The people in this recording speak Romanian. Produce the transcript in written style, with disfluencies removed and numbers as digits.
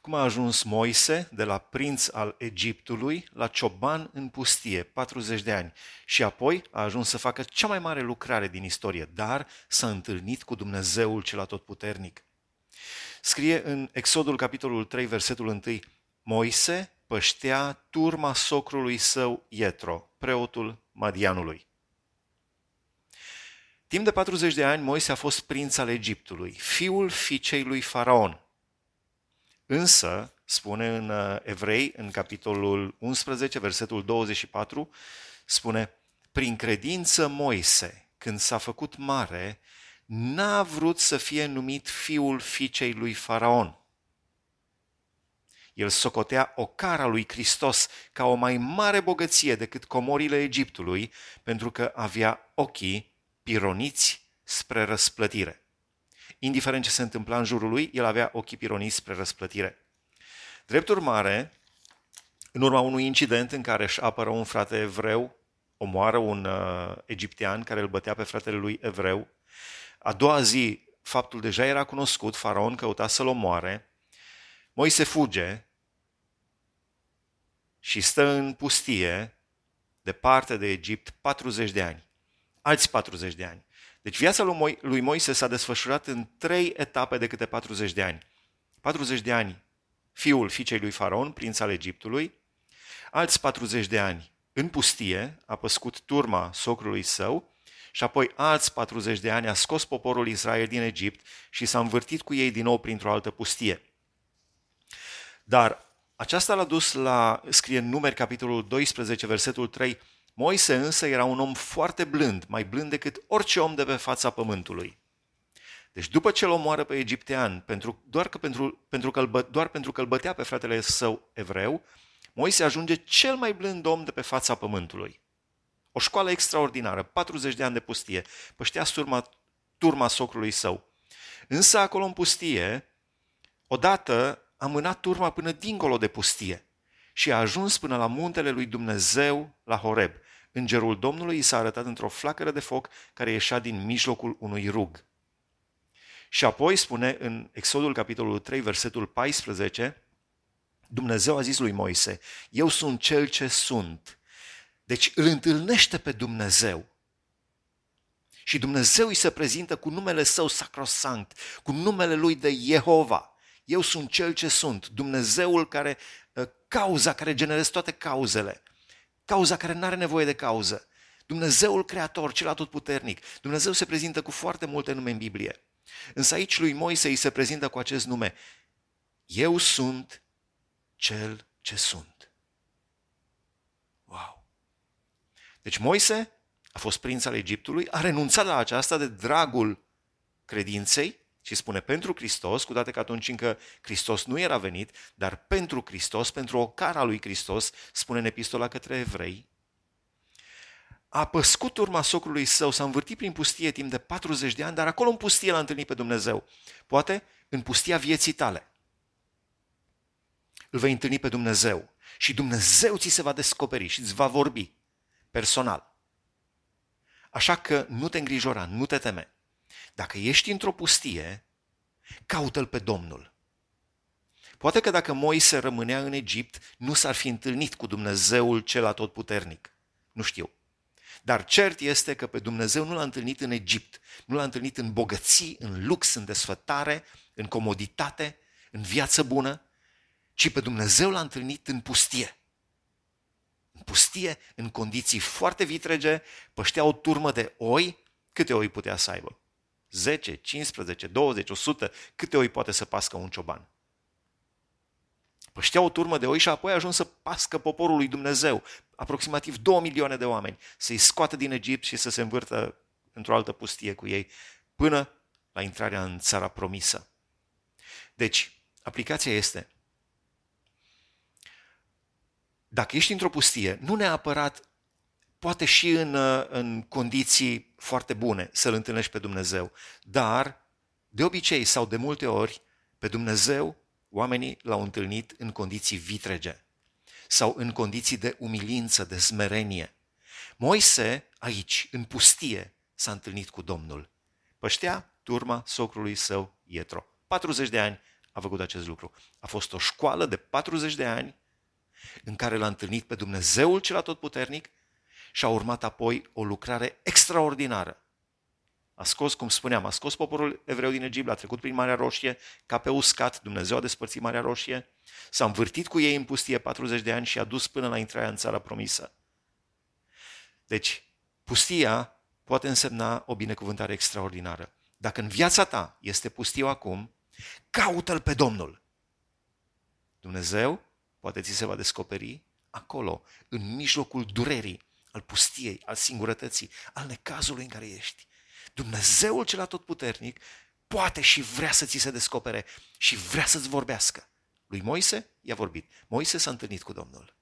cum a ajuns Moise de la prinț al Egiptului la cioban în pustie, 40 de ani, și apoi a ajuns să facă cea mai mare lucrare din istorie, dar s-a întâlnit cu Dumnezeul cel atotputernic. Scrie în Exodul, capitolul 3, versetul 1, Moise păștea turma socrului său Ietro, preotul Madianului. Timp de 40 de ani, Moise a fost prinț al Egiptului, fiul fiicei lui Faraon. Însă, spune în Evrei, în capitolul 11, versetul 24, spune, prin credință Moise, când s-a făcut mare, n-a vrut să fie numit fiul fiicei lui Faraon. El socotea ocara lui Hristos ca o mai mare bogăție decât comorile Egiptului, pentru că avea ochii pironiți spre răsplătire. Indiferent ce se întâmpla în jurul lui, el avea ochii pironiți spre răsplătire. Drept urmare, în urma unui incident în care își apără un frate evreu, omoară un egiptean care îl bătea pe fratele lui evreu, a doua zi faptul deja era cunoscut, Faraon căuta să-l omoare, Moise fuge și stă în pustie, departe de Egipt, 40 de ani. Alți 40 de ani. Deci viața lui Moise s-a desfășurat în 3 etape de câte 40 de ani. 40 de ani fiul fiicei lui Faraon, prinț al Egiptului, alți 40 de ani în pustie, a păscut turma socrului său și apoi alți 40 de ani a scos poporul Israel din Egipt și s-a învârtit cu ei din nou printr-o altă pustie. Dar aceasta l-a dus la, scrie în Numeri, capitolul 12, versetul 3, Moise însă era un om foarte blând, mai blând decât orice om de pe fața pământului. Deci după ce îl omoară pe egiptean, doar pentru că îl bătea pe fratele său evreu, Moise ajunge cel mai blând om de pe fața pământului. O școală extraordinară, 40 de ani de pustie, păștea turma socrului său. Însă acolo în pustie, odată a mânat turma până dincolo de pustie și a ajuns până la muntele lui Dumnezeu, la Horeb. Îngerul Domnului i s-a arătat într-o flacără de foc care ieșea din mijlocul unui rug. Și apoi spune în Exodul, capitolul 3, versetul 14, Dumnezeu a zis lui Moise, eu sunt cel ce sunt. Deci îl întâlnește pe Dumnezeu. Și Dumnezeu îi se prezintă cu numele său sacrosanct, cu numele lui de Jehova. Eu sunt cel ce sunt, Dumnezeul care, cauza care generează toate cauzele, cauza care nu are nevoie de cauză. Dumnezeul creator, cel atotputernic. Dumnezeu se prezintă cu foarte multe nume în Biblie. Însă aici lui Moise îi se prezintă cu acest nume. Eu sunt cel ce sunt. Wow! Deci Moise a fost prinț al Egiptului, a renunțat la aceasta de dragul credinței și spune pentru Hristos, cu toate că atunci încă Hristos nu era venit, dar pentru Hristos, pentru ocara lui Hristos, spune în epistola către evrei, a păscut urma socrului său, s-a învârtit prin pustie timp de 40 de ani, dar acolo în pustie l-a întâlnit pe Dumnezeu. Poate în pustia vieții tale îl vei întâlni pe Dumnezeu și Dumnezeu ți se va descoperi și îți va vorbi personal. Așa că nu te îngrijora, nu te teme. Dacă ești într-o pustie, caută-L pe Domnul. Poate că dacă Moise rămânea în Egipt, nu s-ar fi întâlnit cu Dumnezeul cel atotputernic. Nu știu. Dar cert este că pe Dumnezeu nu l-a întâlnit în Egipt, nu l-a întâlnit în bogății, în lux, în desfătare, în comoditate, în viață bună, ci pe Dumnezeu l-a întâlnit în pustie. În pustie, în condiții foarte vitrege, păștea o turmă de oi. Câte oi putea să aibă? 10, 15, 20, 100, câte oi poate să pască un cioban? Păștea o turmă de oi și apoi a ajuns să pască poporul lui Dumnezeu, aproximativ 2 milioane de oameni, să-i scoată din Egipt și să se învârtă într-o altă pustie cu ei, până la intrarea în țara promisă. Deci, aplicația este, dacă ești într-o pustie, nu neapărat, poate și în condiții foarte bune să-L întâlnești pe Dumnezeu, dar de obicei sau de multe ori pe Dumnezeu oamenii l-au întâlnit în condiții vitrege sau în condiții de umilință, de smerenie. Moise aici, în pustie, s-a întâlnit cu Domnul. Păștea turma socrului său Ietro. 40 de ani a făcut acest lucru. A fost o școală de 40 de ani în care l-a întâlnit pe Dumnezeul cel atotputernic și a urmat apoi o lucrare extraordinară. A scos, cum spuneam, a scos poporul evreu din Egipt, a trecut prin Marea Roșie, ca pe uscat, Dumnezeu a despărțit Marea Roșie, s-a învârtit cu ei în pustie 40 de ani și a dus până la intrarea în țara promisă. Deci, pustia poate însemna o binecuvântare extraordinară. Dacă în viața ta este pustiu acum, caută-L pe Domnul. Dumnezeu poate ți se va descoperi acolo, în mijlocul durerii, al pustiei, al singurătății, al necazului în care ești. Dumnezeul cel atotputernic poate și vrea să ți se descopere și vrea să-ți vorbească. Lui Moise i-a vorbit. Moise s-a întâlnit cu Domnul.